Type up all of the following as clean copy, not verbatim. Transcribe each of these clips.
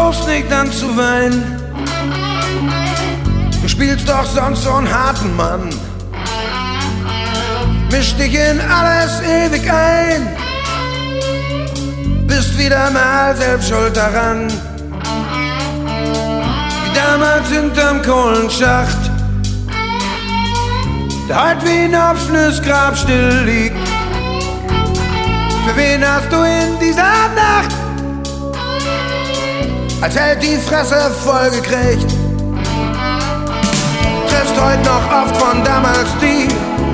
brauchst nicht an zu weinen. Du spielst doch sonst so einen harten Mann. Misch dich in alles ewig ein. Bist wieder mal selbst schuld daran. Wie damals hinterm Kohlenschacht, der heute wie ein offenes Grab still liegt. Für wen hast du in dieser Nacht als Held die Fresse voll gekriegt? Triffst heute noch oft von damals die,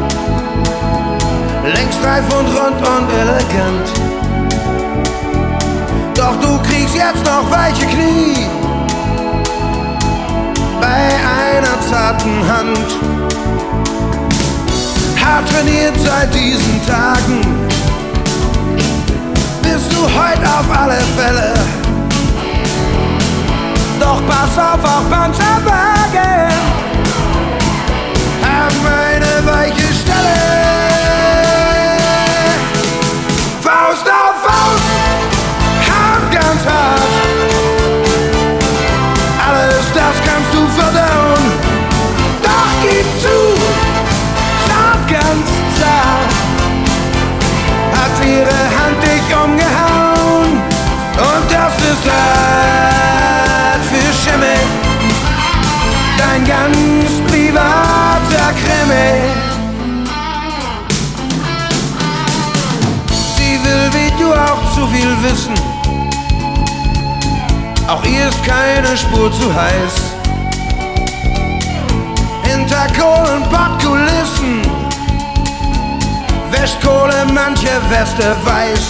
längst reif und rund und elegant. Doch du kriegst jetzt noch weiche Knie bei einer zarten Hand. Hart trainiert seit diesen Tagen, bist du heut auf alle Fälle. Doch pass auf, auch Panzerwagen haben eine weiche Stelle. Faust auf Faust, hart, ganz hart. Alles das kannst du verdauen. Doch gib zu, zart, ganz zart, hat ihre Hand dich umgehauen. Und das ist hart für Schimmel, dein ganz privater Krimi. Sie will wie du auch zu viel wissen, auch ihr ist keine Spur zu heiß. Hinter Kohlenpottkulissen wäscht Kohle manche Weste weiß.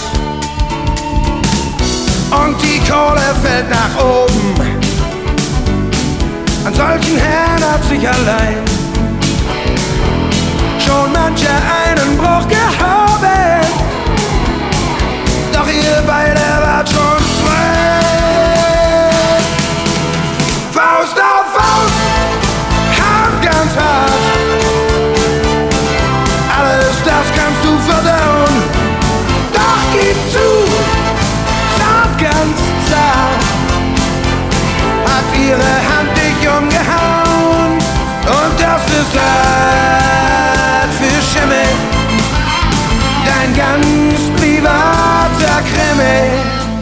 Und die Kohle fällt nach oben, an solchen Herren hat sich allein schon mancher einen Bruch gehoben. Doch ihr beide wart schon frei. Faust auf Faust, hart, ganz hart. Alles das kannst du verdauen. Doch gib zu, zart, ganz zart, hat ihre Hand dich umgehauen. Und das ist hart für Schimmel, dein ganz privater Krimi.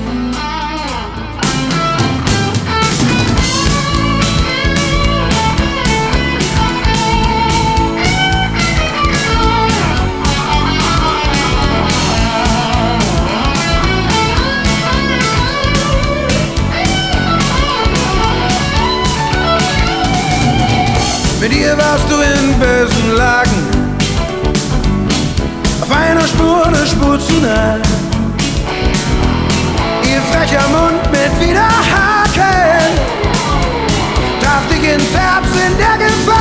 Mit ihr warst du in bösen Lagen, auf einer Spur eine Spur zu nah. Ihr frecher Mund mit Widerhaken traf dich ins Herz in der Gefahr.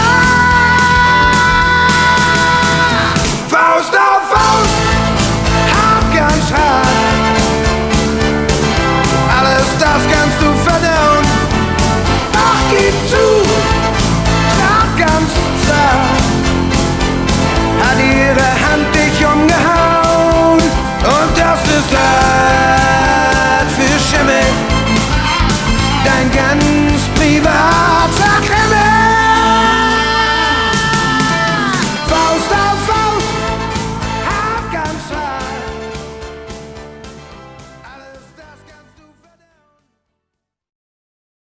Faust auf Faust, hart, ganz hart. Alles das kannst du verdauen. Doch gib zu, ganz zart, hat ihre Hand dich umgehauen. Und das ist hart für Schimmel, dein ganz